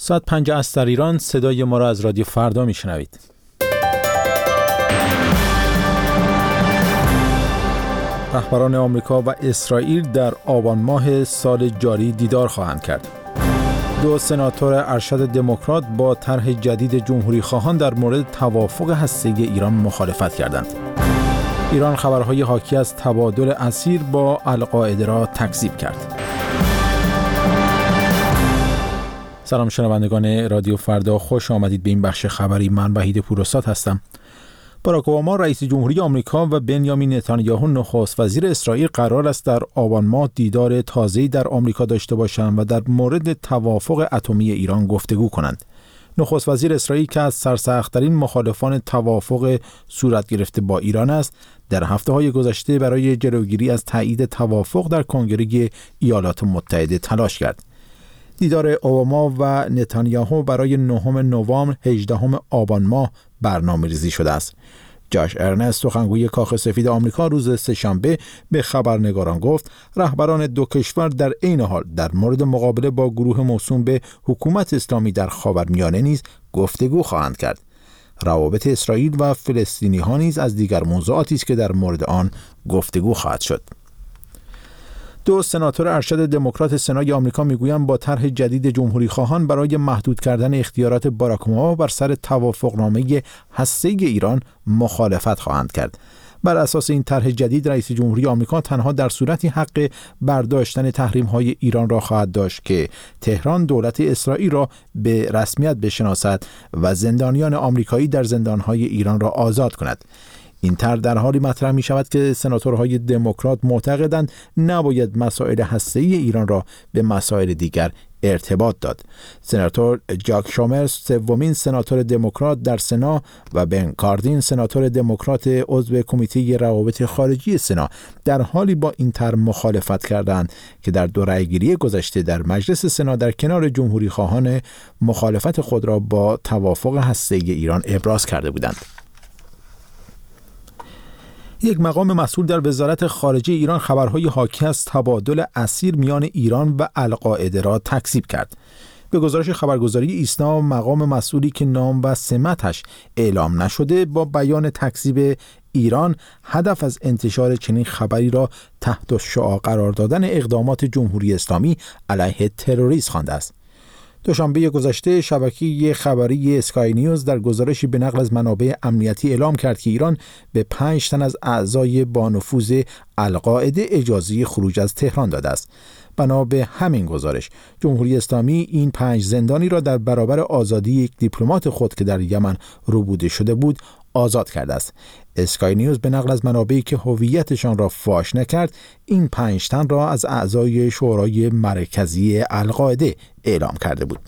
ساعت 5 عصر در ایران. صدای ما را از رادیو فردا میشنوید. رهبران آمریکا و اسرائیل در آبان ماه سال جاری دیدار خواهند کرد. 2 سناتور ارشد دموکرات با طرح جدید جمهوری خواهان در مورد توافق هسته‌ای ایران مخالفت کردند. ایران خبرهای حاکی از تبادل اسیر با القاعده را تکذیب کرد. سلام شنوندگان رادیو فردا، خوش آمدید به این بخش خبری. من وحید پوراستاد هستم. باراک اوباما رئیس جمهوری آمریکا و بنیامین نتانیاهو نخست وزیر اسرائیل قرار است در آبان ماه دیدار تازه‌ای در آمریکا داشته باشند و در مورد توافق اتمی ایران گفتگو کنند. نخست وزیر اسرائیل که از سرسخت‌ترین مخالفان توافق صورت گرفته با ایران است، در هفته‌های گذشته برای جلوگیری از تایید توافق در کنگره ایالات متحده تلاش کرد. دیدار اوباما و نتانیاهو برای 9 نوامبر 18 آبان ماه برنامه‌ریزی شده است. جاش ارنست، سخنگوی کاخ سفید آمریکا، روز سه‌شنبه به خبرنگاران گفت رهبران دو کشور در عین حال در مورد مقابله با گروه موسوم به حکومت اسلامی در خاورمیانه نیز گفتگو خواهند کرد. روابط اسرائیل و فلسطینی‌ها نیز از دیگر موضوعاتی است که در مورد آن گفتگو خواهد شد. 2 سناتور ارشد دموکرات سنای آمریکا میگویند با طرح جدید جمهوری خواهان برای محدود کردن اختیارات باراک اوباما بر سر توافقنامه هسته‌ای ایران مخالفت خواهند کرد. بر اساس این طرح جدید رئیس جمهوری آمریکا تنها در صورتی حق برداشتن تحریم‌های ایران را خواهد داشت که تهران دولت اسرائیل را به رسمیت بشناسد و زندانیان آمریکایی در زندان‌های ایران را آزاد کند. این طرح در حالی مطرح می شود که سناتورهای دموکرات معتقدند نباید مسائل هسته‌ای ایران را به مسائل دیگر ارتباط داد. سناتور جاک شومر، سومین سناتور دموکرات در سنا، و بن کاردین، سناتور دموکرات عضو کمیته روابط خارجی سنا، در حالی با این طرح مخالفت کردند که در دو رأیگیری گذشته در مجلس سنا در کنار جمهوری خواهان مخالفت خود را با توافق هسته‌ای ایران ابراز کرده بودند. یک مقام مسئول در وزارت خارجه ایران خبرهای حاکی از تبادل اسیر میان ایران و القاعده را تکذیب کرد. به گزارش خبرگزاری ایسنا، مقام مسئولی که نام و سمتش اعلام نشده با بیان تکذیب ایران هدف از انتشار چنین خبری را تحت شعاع قرار دادن اقدامات جمهوری اسلامی علیه تروریسم خوانده است. دوشنبه گذشته شبکه خبری اسکای نیوز در گزارشی به نقل از منابع امنیتی اعلام کرد که ایران به 5 تن از اعضای با نفوذ القاعده اجازه خروج از تهران داده است. بنا به همین گزارش، جمهوری اسلامی این 5 زندانی را در برابر آزادی یک دیپلمات خود که در یمن ربوده شده بود آزاد کرده است. اسکای نیوز به نقل از منابعی که هویتشان را فاش نکرد، این 5 تن را از اعضای شورای مرکزی القاعده اعلام کرده بود.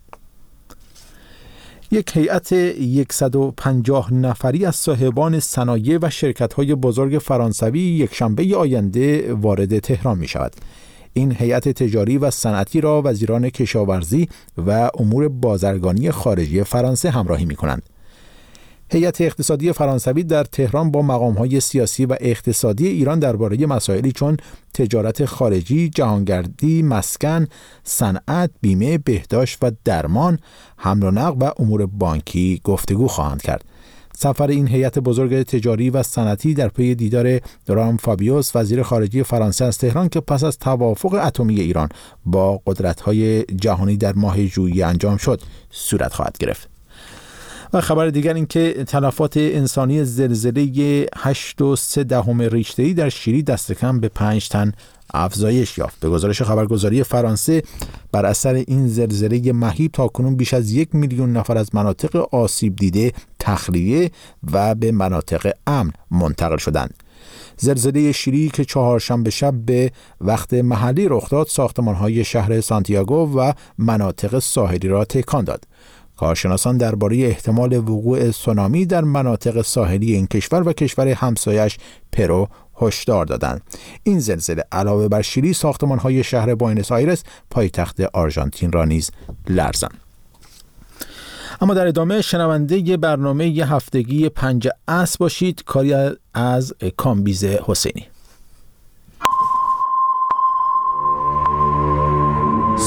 یک هیئت 150 نفری از صاحبان صنایع و شرکت‌های بزرگ فرانسوی یکشنبه آینده وارد تهران می‌شود. این هیئت تجاری و صنعتی را وزیران کشاورزی و امور بازرگانی خارجی فرانسه همراهی می‌کنند. هیئت اقتصادی فرانسوی در تهران با مقام‌های سیاسی و اقتصادی ایران درباره مسائلی چون تجارت خارجی، جهانگردی، مسکن، صنعت، بیمه، بهداشت و درمان، حمل و نقل و امور بانکی گفتگو خواهند کرد. سفر این هیئت بزرگ تجاری و صنعتی در پی دیدار رام فابیوس، وزیر خارجه فرانسه از تهران که پس از توافق اتمی ایران با قدرت‌های جهانی در ماه ژوئیه انجام شد، صورت خواهد گرفت. و خبر دیگر این که تلفات انسانی زلزله 8.3 ریشتری در شیلی دست کم به 5 تن افزایش یافت. به گزارش خبرگزاری فرانسه، بر اثر این زلزله مهیب تاکنون بیش از 1 میلیون نفر از مناطق آسیب دیده تخلیه و به مناطق امن منتقل شدند. زلزله شیلی که چهارشنبه شب به وقت محلی رخ داد، ساختمان‌های شهر سانتیاگو و مناطق ساحلی را تکان داد. کارشناسان درباره احتمال وقوع سونامی در مناطق ساحلی این کشور و کشور همسایش پرو هشدار دادند. این زلزله علاوه بر شیلی، ساختمان‌های شهر بوئنوس آیرس پایتخت آرژانتین را نیز لرزاند. اما در ادامه شنونده برنامه هفتگی 5 عصر باشید، کاری از کامبیز حسینی.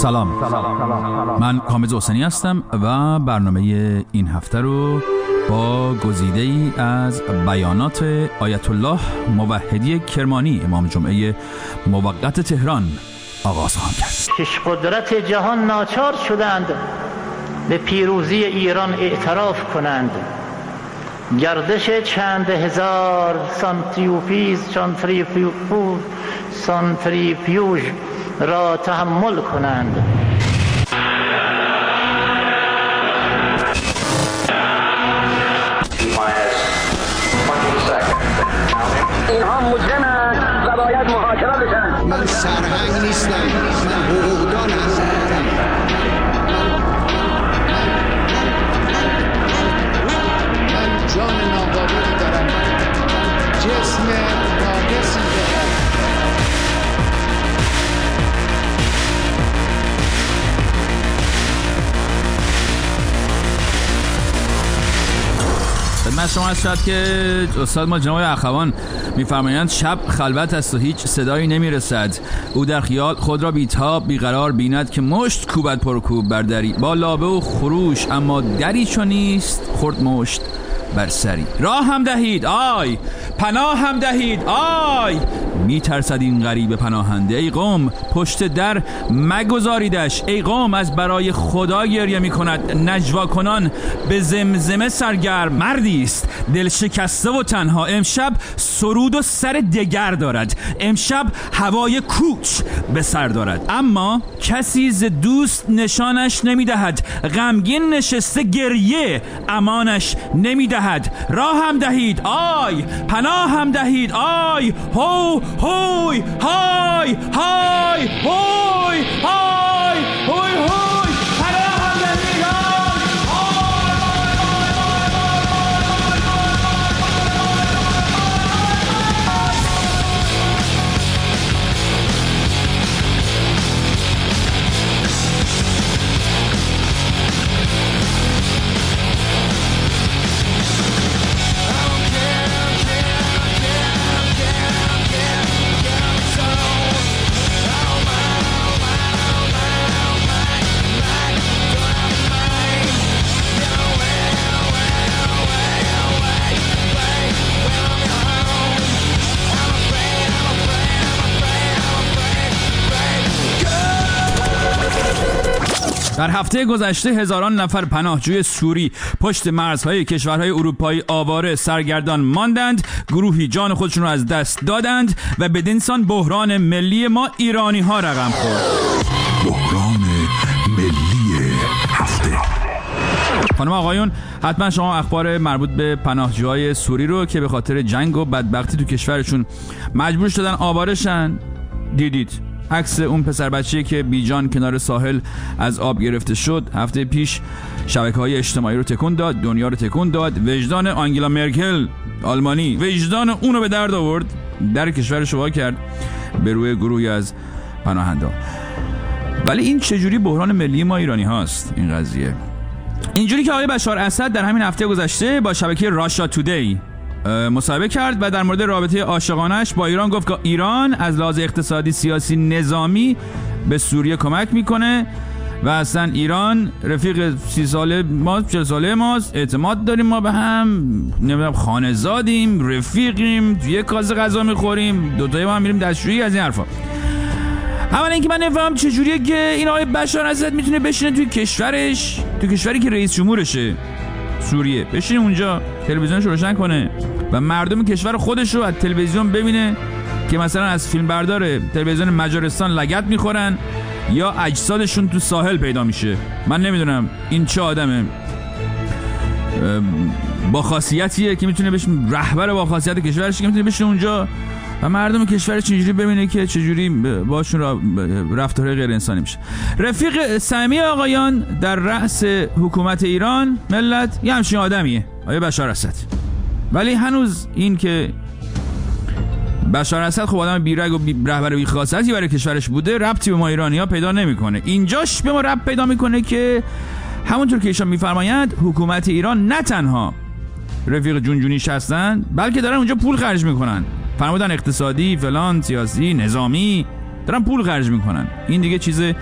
سلام. من کامز حسینی هستم و برنامه این هفته رو با گزیده ای از بیانات آیت الله موحدی کرمانی امام جمعه موقت تهران آغاز خواهم کرد. پیش قدرت جهان ناچار شدند به پیروزی ایران اعتراف کنند. گردش چند هزار سانتریفیوژ را تحمل کنند. اینها مجرمند و باید محاکمه بشن. من سرهنگ نیستم، من حقوقدان هستم. من جان ناقابلی دارم، جسم ناقصی دارم. من شما هست شد که استاد ما جناب اخوان میفرمایند شب خلوت است و هیچ صدایی نمیرسد. او در خیال خود را بیتاب بیقرار بیند که مشت کوبت پرکوب بر دری با لابه و خروش، اما دری چو نیست خورد مشت بر سری. راه هم دهید آی، پناه هم دهید آی، میترسد این غریب پناهنده. ای قوم پشت در مگذاریدش، ای قوم از برای خدا گریه میکند. نجوا کنان به زمزمه سرگرم، مردی است دل شکسته و تنها. امشب سرود و سر دگر دارد، امشب هوای کوچ به سر دارد. اما کسی ز دوست نشانش نمیدهد، غمگین نشسته گریه امانش نمیدهد. راه هم دهید آی، پناه هم دهید آی، هو هوی های های هوی های هوی هوی، پناه هم دهید در هفته گذشته هزاران نفر پناهجوی سوری پشت مرزهای کشورهای اروپایی آواره سرگردان ماندند. گروهی جان خودشون رو از دست دادند و بدین سان بحران ملی ما ایرانی ها رقم خورد. بحران ملی هفته. خانم آقایون، حتما شما اخبار مربوط به پناهجوهای سوری رو که به خاطر جنگ و بدبختی تو کشورشون مجبور شدن آوارشن دیدید. عکس اون پسر بچه‌ای که بیجان کنار ساحل از آب گرفته شد هفته پیش شبکه‌های اجتماعی رو تکون داد، دنیا رو تکون داد. وجدان آنگلا مرکل آلمانی وجدان اون رو به درد آورد، در کشورش وا کرد به روی گروهی از پناهنده. ولی این چجوری بحران ملی ما ایرانی هاست این قضیه؟ اینجوری که آقای بشار اسد در همین هفته گذشته با شبکه راشا تودی مصاحبه کرد و در مورد رابطه عاشقانش با ایران گفت که ایران از لحاظ اقتصادی، سیاسی، نظامی به سوریه کمک میکنه و اصلا ایران رفیق 30 ساله ماست، 40 ساله ماست، اعتماد داریم ما به هم، نمیدونم خانه‌زادیم، رفیقیم، توی کاسه غذا میخوریم، دوتایی با هم میریم دستشویی، از این حرفا. اولا اینکه من نفهم چجوریه که این آقای بشار اسد میتونه بشینه توی کشورش، توی کشوری که رئیس جمهورشه، سوریه، بشینه اونجا تلویزیونش روشن کنه و مردم کشور خودش رو از تلویزیون ببینه که مثلا از فیلمبردار تلویزیون مجارستان لگد میخورن یا اجسادشون تو ساحل پیدا میشه. من نمیدونم این چه آدمه با خاصیتیه که میتونه بشه رهبر با خاصیت کشورش که میتونه بشه اونجا و مردم کشورش چجوری ببینه که چجوری باشون رفتار غیر انسانی میشه. رفیق صمیمی آقایان در رأس حکومت ایران ملت یه همچین آدمیه، آقای بشار اسد. ولی هنوز این که بشار اسد خب آدم بیرگ و رهبر بی خاصیتی برای کشورش بوده ربطی به ما ایرانی‌ها پیدا نمیکنه. اینجاش به ما ربط پیدا میکنه که همونطور که ایشان میفرمایند حکومت ایران نه تنها رفیق جونجونیش هستن بلکه دارن اونجا پول خرج میکنن، فرمودن اقتصادی، فلان، سیاسی، نظامی، دارن پول خرج میکنن. این دیگه چیز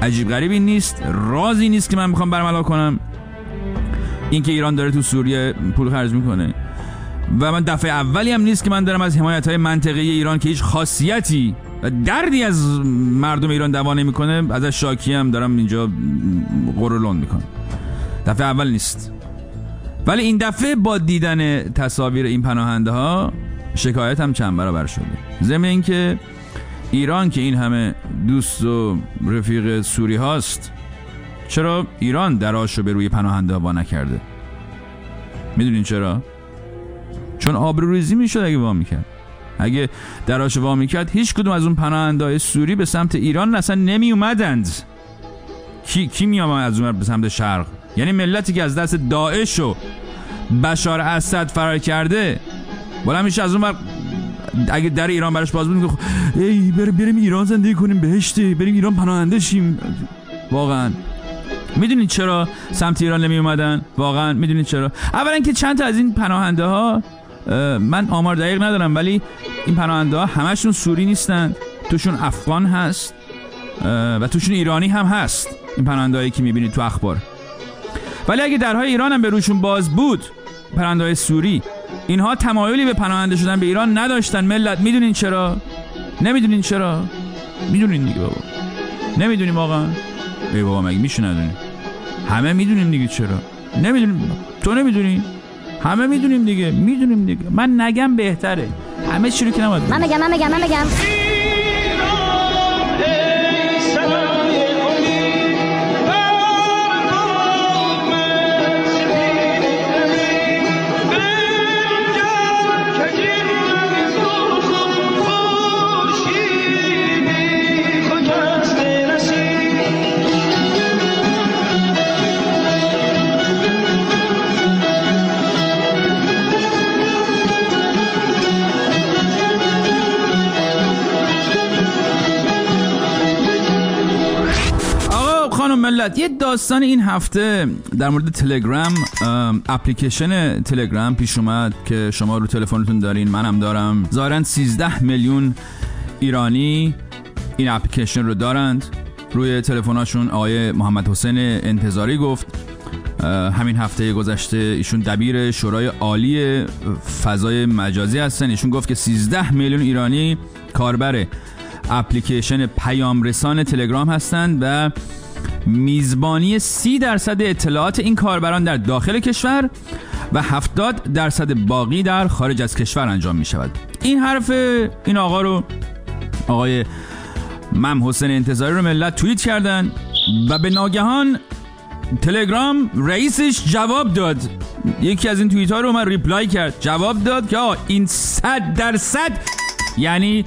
عجیب غریبی نیست، رازی نیست که من میخوام برملا کنم. این که ایران داره تو سوریه پول خرج میکنه و من دفعه اولی هم نیست که من دارم از حمایت‌های منطقه‌ای ایران که هیچ خاصیتی و دردی از مردم ایران دوا نمی‌کنه ازش شاکی هم دارم اینجا قرولون میکنم. دفعه اول نیست. ولی این دفعه با دیدن تصاویر این پناهنده ها شکایت هم چند برابر شده. ضمن اینکه ایران که این همه دوست و رفیق سوری هاست، چرا ایران دراشو به روی پناهنده ها وا نکرده؟ میدونین چرا؟ چون آبروریزی میشد اگه وا میکرد. اگه دراشو وا میکرد هیچ کدوم از اون پناهنده های سوری به سمت ایران اصلا نمی اومدند. کی می اومد از اون به سمت شرق؟ یعنی ملتی که از دست داعش و بشار اسد فرار کرده بالا میشه از اون اگه در ایران براش باز بود میگه ای بریم ایران زندگی کنیم بهشته، بریم ایران پناهنده شیم. واقعا میدونید چرا سمت ایران نمی اومدن؟ واقعا میدونید چرا؟ اولا که چند تا از این پناهنده ها، من آمار دقیق ندارم ولی این پناهنده ها همشون سوری نیستن، توشون افغان هست و توشون ایرانی هم هست. این پناهنده هایی که میبینید تو اخبار. ولی اگه درهای ایران هم به روشون باز بود، پناهنده های سوری، اینها تمایلی به پناهنده شدن به ایران نداشتن. ملت میدونین چرا؟ نمیدونین چرا؟ میدونین دیگه بابا. نمیدونیم واقعا؟ ای بابا مگه میشه ندونیم؟ همه میدونیم دیگه. چرا نمیدونیم؟ تو نمیدونی؟ همه میدونیم دیگه. میدونیم دیگه. من نگم بهتره. همه چی رو که نباید من بگم ملت. یه داستان این هفته در مورد تلگرام، اپلیکیشن تلگرام پیش اومد که شما رو تلفنتون دارین، منم دارم. ظاهراً 13 میلیون ایرانی این اپلیکیشن رو دارند روی تلفن‌هاشون. آقای محمد حسین انتظاری گفت همین هفته گذشته، ایشون دبیر شورای عالی فضای مجازی هستن، ایشون گفت که 13 میلیون ایرانی کاربر اپلیکیشن پیام رسان تلگرام هستند و میزبانی 30% اطلاعات این کاربران در داخل کشور و 70% باقی در خارج از کشور انجام می شود. این حرف این آقا رو، آقای محمد حسین انتظاری رو ملت توییت کردن و به ناگهان تلگرام رئیسش جواب داد. یکی از این توییت ها رو من ریپلای کرد، جواب داد که این 100% یعنی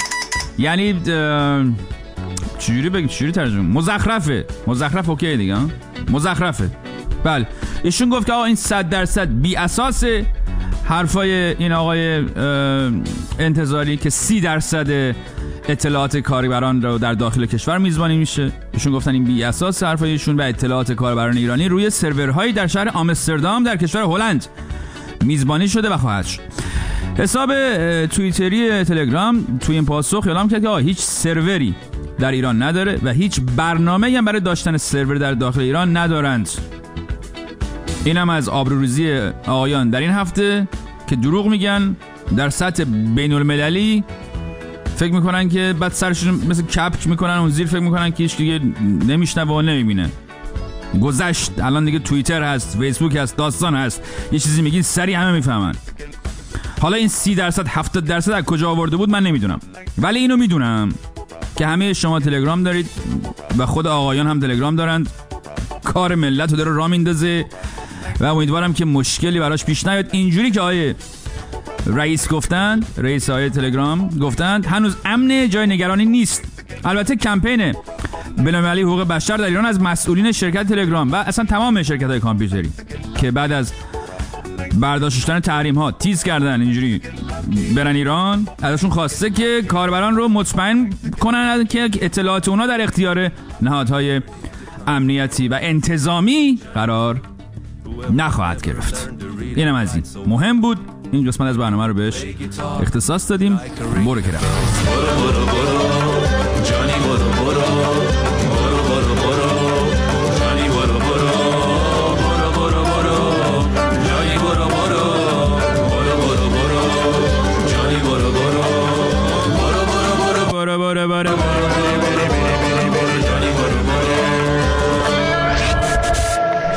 چجوری ترجمه؟ مزخرف اوکی دیگه، مزخرفه. بله، ایشون گفت که این 100% بی اساسه حرفای این آقای انتظاری که 30% اطلاعات کاربران رو در داخل کشور میزبانی میشه. ایشون گفتن این بی اساس حرفایشون و اطلاعات کاربران ایرانی روی سرورهایی در شهر آمستردام در کشور هلند میزبانی شده و خواهد شد. حساب توییتری تلگرام توی این پاسخ اعلام کرد که هیچ سروری در ایران نداره و هیچ برنامه‌ای هم برای داشتن سرور در داخل ایران ندارند. اینم از آبروریزی آقایان در این هفته که دروغ میگن در سطح بین المللی. فکر میکنن که بعد سرشون مثل کپک میکنن اون زیر، فکر میکنن که هیچ دیگه نمیشنوه و نمیبینه. گذشت، الان دیگه توییتر هست، فیسبوک هست، داستان هست، یه چیزی میگین سریع همه میفهمن. حالا این 30% 70% از کجا آورده بود من نمیدونم، ولی اینو میدونم که همه شما تلگرام دارید و خود آقایان هم تلگرام دارند. کار ملت رو داره راه میندازه و امیدوارم که مشکلی براش پیش نیاد. اینجوری که آیه رئیس های تلگرام گفتند هنوز امن، جای نگرانی نیست. البته کمپین بین‌المللی حقوق بشر در ایران از مسئولین شرکت تلگرام و اصلا تمام شرکت‌های کامپیوتری که بعد از برداشتن تحریم ها تیز کردن اینجوری برن ایران، ازشون خواسته که کاربران رو مطمئن کنن که اطلاعات اونا در اختیار نهادهای امنیتی و انتظامی قرار نخواهد گرفت. اینم از این مهم بود، این قسمت از برنامه رو بهش اختصاص دادیم. برو کرم.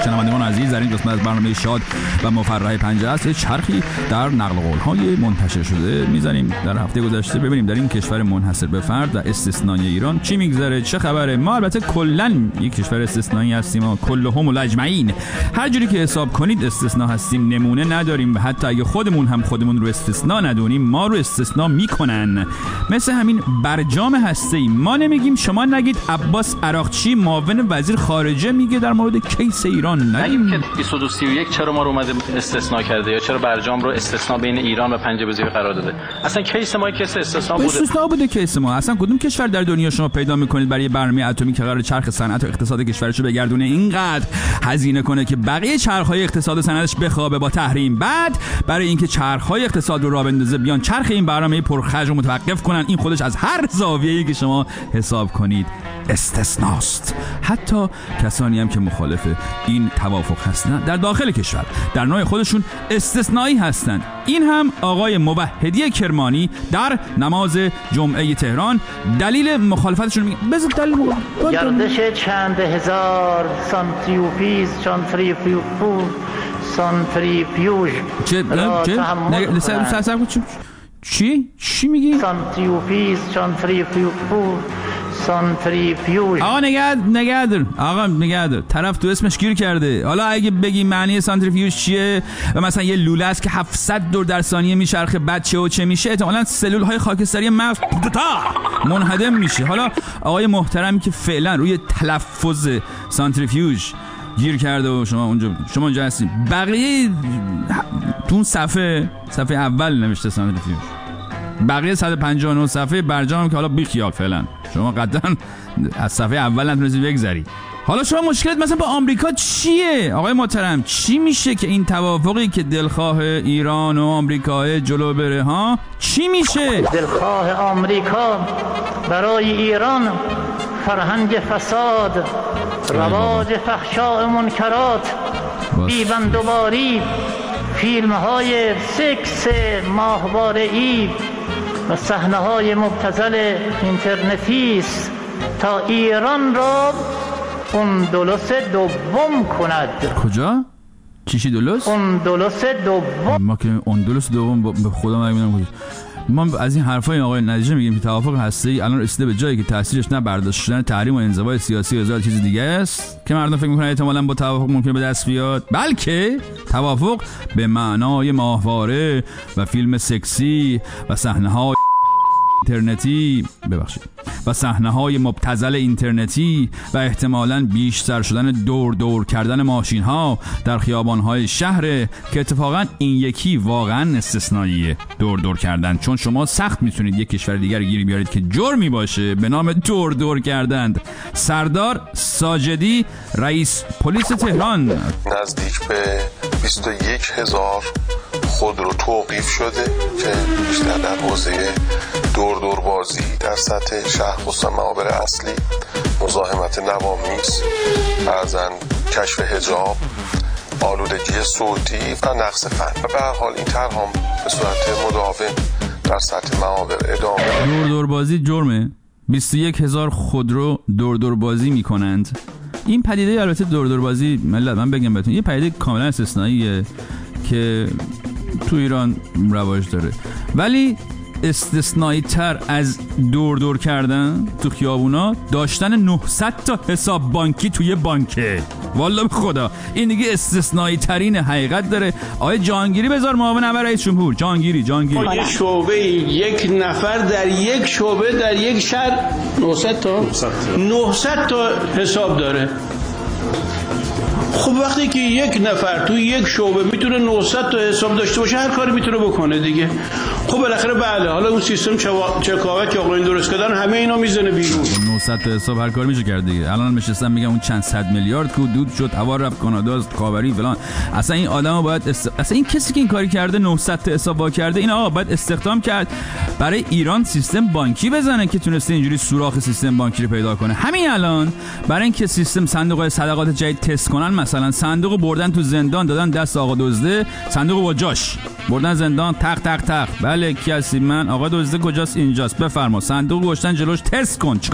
شنوندگان عزیز، در این قسمت از برنامه شاد و مفرح پنجه است چرخی در نقل قول‌های منتشر شده می‌زنیم در هفته گذشته، ببینیم در این کشور منحصر به فرد و استثنایی ایران چی میگذره، چه خبره. ما البته کلاً یک کشور استثنایی هستیم و کلهم الاجمعین، هر جوری که حساب کنید استثنا هستیم، نمونه نداریم و حتی اگه خودمون هم خودمون رو استثنا ندونیم ما رو استثنا میکنن. مثل همین برجام هسته‌ای، ما نمیگیم شما نگید. عباس عراقچی معاون وزیر خارجه میگه در مورد کیس ایران نگیم که 2231 چرا ما رو اومده استثنا کرده یا چرا برجام رو استثنا بین ایران و پنجه بزیر قرار داده. اصلا کیس ما کیس استثنا بوده کیس ما. اصلا کدوم کشور در دنیا شما پیدا میکنید برای برنامه اتمی که قرار چرخ صنعت و اقتصاد کشورش رو بگردونه اینقدر هزینه کنه که بقیه چرخ‌های اقتصاد و صنعتش بخوابه با تحریم، بعد برای اینکه چرخ‌های اقتصاد رو راه بندازه بیان چرخ این برنامه پرخرج رو متوقف کنن؟ این خودش از هر زاویه‌ای که شما حساب کنید استثناست. حتی کسانی هم که مخالف این توافق هستند در داخل کشور در نوع خودشون استثنایی هستند. این هم آقای موحدی کرمانی در نماز جمعه تهران دلیل مخالفتشون میگه. بذار دلیل گردش چند هزار سانتریفیوژ چی میگی؟ سانتریفیوژ. آقا نگهدار طرف تو اسمش گیر کرده. حالا اگه بگی معنی سانتریفیوژ چیه و مثلا یه لوله است که 700 دور در ثانیه میچرخه، بعد چه و چه میشه؟ احتمالاً سلول های خاکستری مغز منهدم میشه. حالا آقای محترمی که فعلا روی تلفظ سانتریفیوژ گیر کرده و شما اونجا هستید، بقیه تو اون صفحه اول نوشته سانتریفیوژ، بقیه 159 صفحه برجام که حالا بیخیال فعلا شما قطعا از صفحه اول نتونستید بگذری. حالا شما مشکلت مثلا با آمریکا چیه آقای محترم؟ چی میشه که این توافقی که دلخواه ایران و آمریکا جلو بره ها چی میشه؟ دلخواه آمریکا برای ایران فرهنگ فساد، رواج فحشاء منکرات، بیبندوباری، فیلم های سکس ماهواره‌ای و صحنه‌های مبتذل اینترنتی است تا ایران را اندلس دوم کند. کجا؟ چیشی دلس؟ اندلس دوم. ما که اندلس دوم به خدا نمیدونم کجا. ما از این حرفای آقای نتیجه میگیم که توافق هسته‌ای الان رسیده به جایی که تاثیرش نه برداشت شدن تحریم و انزوای سیاسی و هزار چیز دیگه است که مردم فکر میکنن احتمالاً با توافق ممکنه به دست بیاد، بلکه توافق به معنای ماهواره و فیلم سکسی و صحنه‌های اینترنتی و صحنه‌های مبتذل اینترنتی و احتمالاً بیشتر شدن دور کردن ماشین‌ها در خیابان‌های شهر که اتفاقاً این یکی واقعاً استثنائیه، دور کردن، چون شما سخت میتونید یک کشور دیگر گیری بیارید که جرمی باشه به نام دور کردن. سردار ساجدی رئیس پلیس تهران نزدیک به 21,000 خودرو توقیف شده که بیشتر در حوزه دور بازی در سطح شهر خصوصا معابر اصلی، مزاحمت نوامیس، بعضن کشف حجاب، آلودگی صوتی و نقص فن. و به هر حال این طرح هم به صورت مداوم در سطح معابر ادامه. دور بازی جرمه. 21,000 خودرو دور بازی میکنند. این پدیده البته دور بازی ملت من بگم بهتون یه پدیده کاملا استثنائیه که تو ایران رواج داره، ولی استثنایی تر از دور کردن تو خیابونا داشتن 900 تا حساب بانکی توی بانکه. والله به خدا این دیگه استثنایی ترین حقیقت داره. آقای جهانگیری بذار معاون اول رئیس جمهور جهانگیری یه شعبه یک نفر در یک شعبه در یک شهر 900 تا حساب داره. خب وقتی که یک نفر تو یک شعبه میتونه 900 تا حساب داشته باشه هر کاری میتونه بکنه دیگه. خب بالاخره بله حالا اون سیستم چکاوک که آقایون درست کردن همه اینا میزنه بیرون. 900 تا حساب هر کاری میشه کرد دیگه. الان نشستم میگم اون چند صد میلیارد که دود شد هوا رفت کانادا خاوری فلان. اصلا این آدمو باید اصلا این کسی که این کاری کرده 900 تا حساب وا کرده این آقا باید استخدام کرد برای ایران سیستم بانکی بزنه که تونسته اینجوری سوراخ سیستم بانکی رو پیدا کنه. همین الان برای اینکه سیستم صندوق صدقات جدید تست کنن مثلا صندوق بردن تو زندان دادن دست آقا دزده، صندوق با جاش بردن زندان تق بله کی هستی؟ من آقا دزده کجاست؟ اینجاست بفرما. صندوق گشتن جلوش تست کن چیکار کنم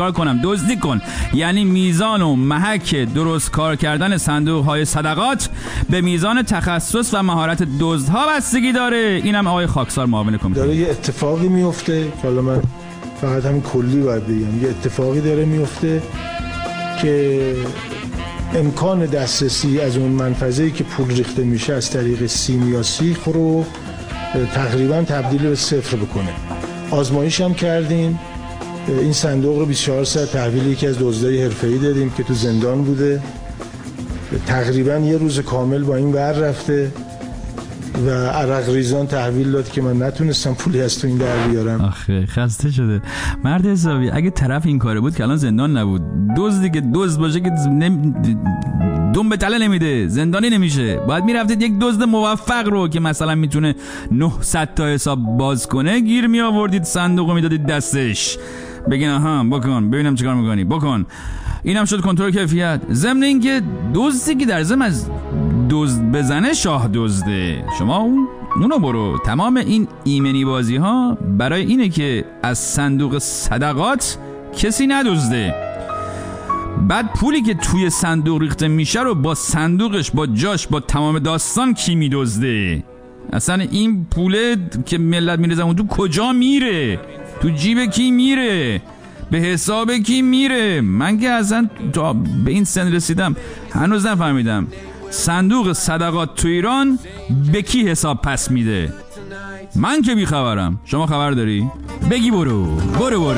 دزدی کن. یعنی میزان و محک درست کار کردن صندوق های صدقات به میزان تخصص و مهارت دزدها بستگی داره. اینم آقای خاکسار معاون کمیته. داره یه اتفاقی میفته، حالا من فقط همین کلی باید بگم، یه اتفاقی داره میفته که امکان دسترسی از اون منفذه‌ای که پول ریخته میشه از طریق سیم یا سیخ رو تقریبا تبدیل به صفر بکنه. آزمایش هم کردیم، این صندوق رو 24 ساعت تحویل یکی از دزدای حرفه‌ای دادیم که تو زندان بوده، تقریبا یه روز کامل با این ور رفته و عرق ریزان تحویل داد که من نتونستم پولی از تو این در بیارم. آخه خسته شده مرد حسابی. اگه طرف این کاره بود که الان زندان نبود. دزدی که دزد باشه که دم به تله نمیده، زندانی نمیشه. باید میرفتید یک دزد موفق رو که مثلا میتونه 900 تا حساب باز کنه گیر می آوردید، صندوق رو میدادید دستش، بگین آها بکن ببینم چیکار میکنی بکن. اینم شد کنترل کیفیت. ضمن اینکه دزدی که در ضمن از دزد بزنه شاه دزده. شما اونو برو. تمام این ایمنی بازی ها برای اینه که از صندوق صدقات کسی ندزده. بعد پولی که توی صندوق ریخته میشه رو با صندوقش، با جاش، با تمام داستان کی میدزده؟ اصلا این پوله که ملت میرزن اون تو کجا میره؟ تو جیب کی میره؟ به حساب کی میره؟ من که اصلا به این سن رسیدم هنوز نفهمیدم صندوق صدقات تو ایران به کی حساب پس میده. من که بیخبرم. شما خبر داری؟ بگی برو برو برو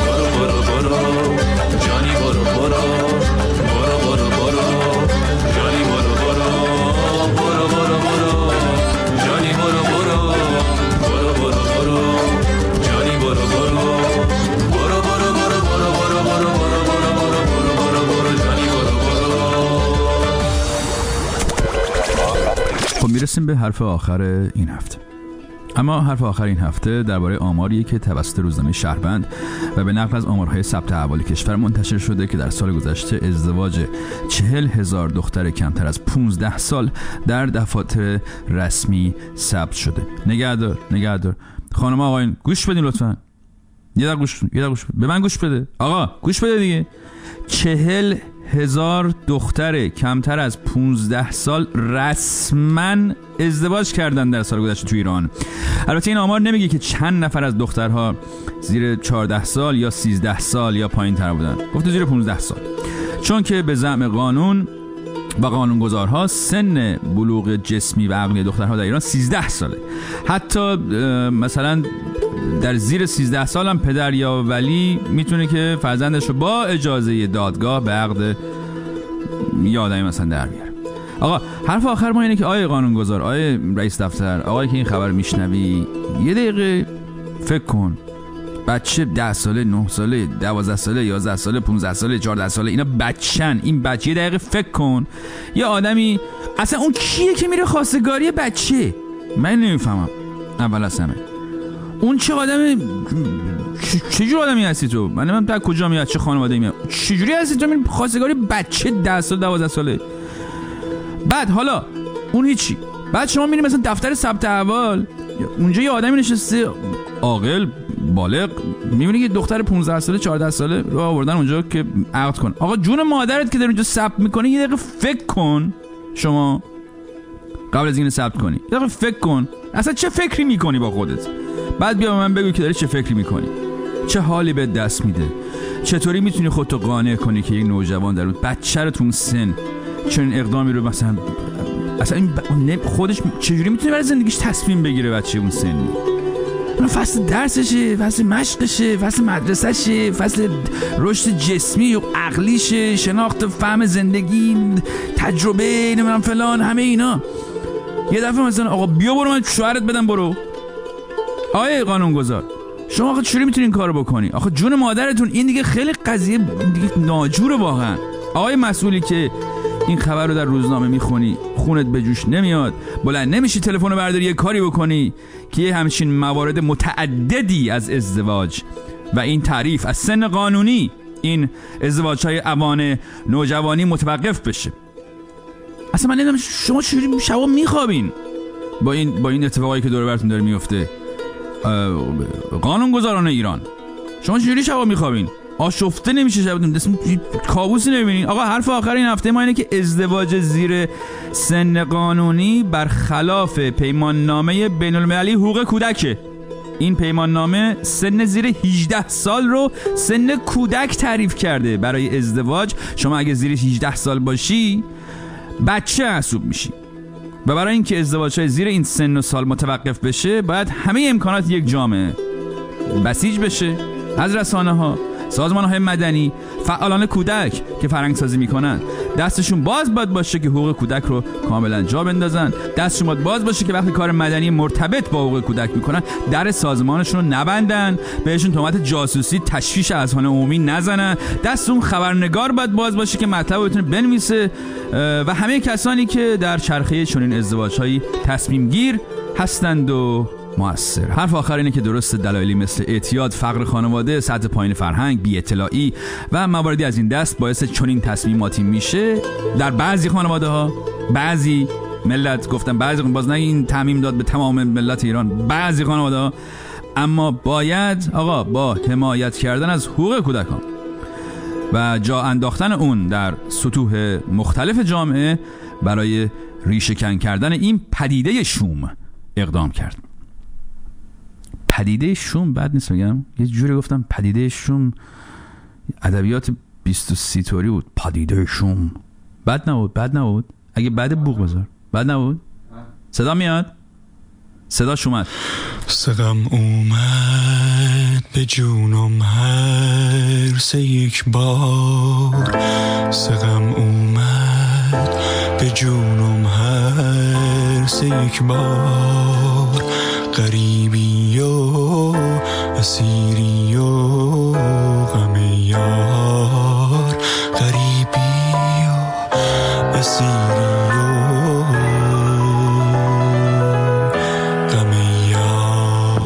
جانی برو برو برو برو برو جانی برو برو برو برو برو جانی برو برو برو برو برو جانی برو برو برو برو برو برو برو برو برو جانی برو برو. خب میرسیم به حرف آخر این هفته. اما حرف آخر این هفته درباره آماریه که توسط روزنامه شهروند و به نقل از آمارهای ثبت احوال کشور منتشر شده که در سال گذشته ازدواج 40,000 دختر کمتر از 15 سال در دفاتر رسمی ثبت شده. نگهدار خانم آقایون گوش بدین لطفاً. یه دقیقه گوش به من گوش بده. آقا گوش بده دیگه. 40,000 دختر کمتر از 15 سال رسما ازدواج کردن در سال گذشته تو ایران. البته این آمار نمیگه که چند نفر از دخترها زیر 14 سال یا 13 سال یا پایین تر بودن. گفته زیر 15 سال. چون که به زعم قانون و قانونگذارها سن بلوغ جسمی و عقلی دخترها در ایران 13 ساله. حتی مثلا در زیر 13 سال هم پدر یا ولی میتونه که فرزندش رو با اجازه دادگاه به عقد یه آدمی مثلا در بیاره. آقا حرف آخر ما اینه که آقای قانونگذار، آقای رئیس دفتر، آقایی که این خبر میشنوی، یه دقیقه فکر کن. بچه 10 ساله، 9 ساله، 12 ساله، 11 ساله، 15 ساله، 14 ساله، اینا بچن. این بچه یه دقیقه فکر کن. یه آدمی اصلا اون کیه که میره خواستگاری بچه؟ من نمیفهمم. اول از همه اون چه آدمی، چه جور آدمی هستی تو؟ من نمیدونم تا کجا میاد، چه خانواده‌ای میاد، چه جوری هستی تو میری خواستگاری بچه 10 سال 12 ساله؟ بعد حالا اون هیچی. بعد شما میری مثلا دفتر ثبت احوال، اونجا یه آدمی نشسته عاقل بالغ، میبینی که دختر 15 ساله 14 ساله رو آوردن اونجا که عقد کن. آقا جون مادرت که داری اونجا ثبت میکنی، یه دقیقه فکر کن. شما قبل از این ثبت کنی یه دقیقه فکر کن اصلا چه فکری میکنی با خودت. بعد بیا به من بگو که داری چه فکری میکنی، چه حالی به دست میده، چطوری میتونی خودتو قانع کنی که یک نوجوان در اون بچه رو تو اون سن چون اقدامی رو مثلا این خودش چجوری میتونه برای زندگیش تصمیم بگیره؟ بچه اون سنی فصل درسشه، فصل مشقشه، فصل مدرسهشه، فصل رشد جسمی و عقلیشه، شناخت فهم زندگی، تجربه، نمیدونم فلان، همه اینا. یه دفعه مثلا آقا بیا برو من شوهرت بدم برو. آقای قانونگذار شما آخه چجوری میتونین این کارو بکنی؟ آخه جون مادرتون، این دیگه خیلی قضیه دیگه ناجوره واقعا. آقای مسئولی که این خبر رو در روزنامه میخونی، خونت به جوش نمیاد، بلند نمیشی تلفن رو برداری یه کاری بکنی که یه همچین موارد متعددی از ازدواج و این تعریف از سن قانونی این ازدواج‌های اوان نوجوانی متوقف بشه؟ اصلا من نمیدونم شما چجوری شبا میخوابین با این اتفاقایی که دور براتون داره میفته. قانونگذاران ایران شما چجوری شبا میخوابین؟ آشفته نمیشه شب، کابوسی نمیبینین. آقا حرف آخر این هفته ما اینه که ازدواج زیر سن قانونی برخلاف پیمان نامه بین المللی حقوق کودکه. این پیمان نامه سن زیر 18 سال رو سن کودک تعریف کرده. برای ازدواج شما اگه زیر 18 سال باشی بچه محسوب میشی و برای اینکه ازدواج‌های زیر این سن و سال متوقف بشه باید همه امکانات یک جامعه بسیج بشه از رسانه‌ها، سازمان‌های مدنی، فعالان کودک که فرهنگ‌سازی میکنن دستشون باز باشه که حقوق کودک رو کاملا جا بندازن. دستشون باز باشه که وقتی کار مدنی مرتبط با حقوق کودک میکنن در سازمانشون رو نبندن، بهشون تهمت جاسوسی، تشویش اذهان عمومی نزنن. دست اون خبرنگار باز باشه که مطلب بتونه بنویسه و همه کسانی که در چرخه چنین ازدواج‌هایی تصمیم گیر هستند و مؤثر. حرف آخر اینه که درست دلایلی مثل اعتیاد، فقر خانواده، سطح پایین فرهنگ، بی اطلاعی و مواردی از این دست باعث چنین تصمیماتی میشه در بعضی خانواده ها، بعضی ملت، گفتم بعضی، باز نه این تعمیم داد به تمام ملت ایران، بعضی خانواده ها. اما باید آقا با حمایت کردن از حقوق کودکان و جا انداختن اون در سطوح مختلف جامعه برای ریشه‌کن کردن این پدیده شوم اقدام کرد. پدیده شوم بد نیست بگم، یه جوری گفتم پدیده شوم، ادبیات 20-30 طوری بود. پدیده شوم بد نبود. اگه بد بوق بذار. بد نبود. صدا میاد؟ صداش اومد. سقم اومد به جونم هر سه یک بار، سقم اومد به جونم هر سه یک بار، غریبی و اسیری و غم یار، غریبی و اسیری و غم یار.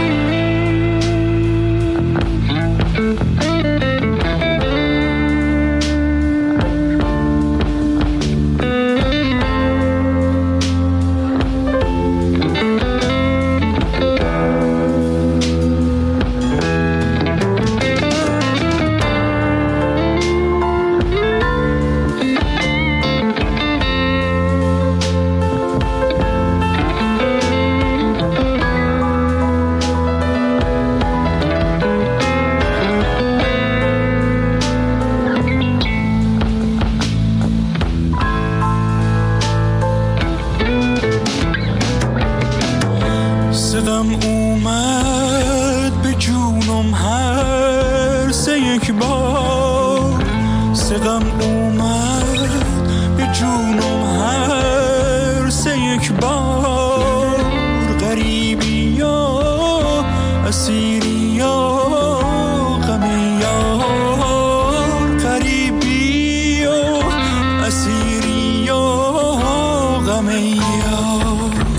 سقم اومد به جونم هر سه یک بار، سقم اومد به جونم هر سه یک بار، غریبی یا اسیری یا غم یار، غریبی یا اسیری یا غم یار.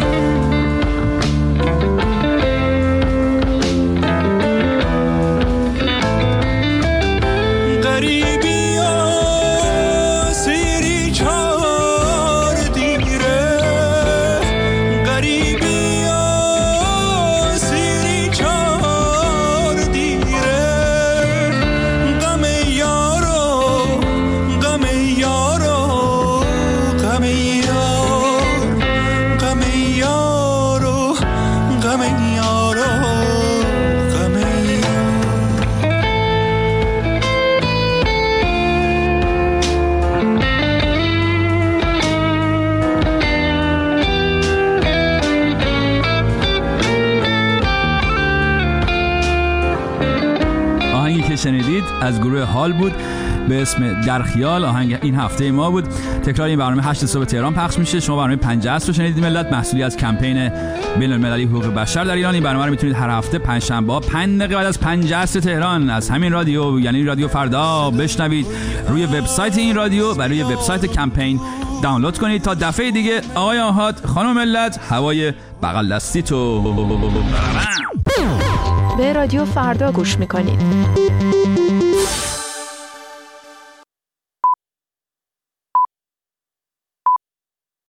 شنیدید از گروه حال بود به اسم در خیال. آهنگ این هفته ما بود. تکرار این برنامه 8 صبح تهران پخش میشه. شما برنامه 50 رو شنیدید ملت، محصولی از کمپین بین المللی حقوق بشر در ایران. این برنامه رو میتونید هر هفته پنجشنبه 5 دقیقه بعد از 50 تهران از همین رادیو، یعنی رادیو فردا، بشنوید روی وبسایت این رادیو و روی وبسایت کمپین دانلود کنید. تا دفعه دیگه آقای آحاد، خانم ملت، هوای بغل دستی تو. به رادیو فردا گوش میکنید.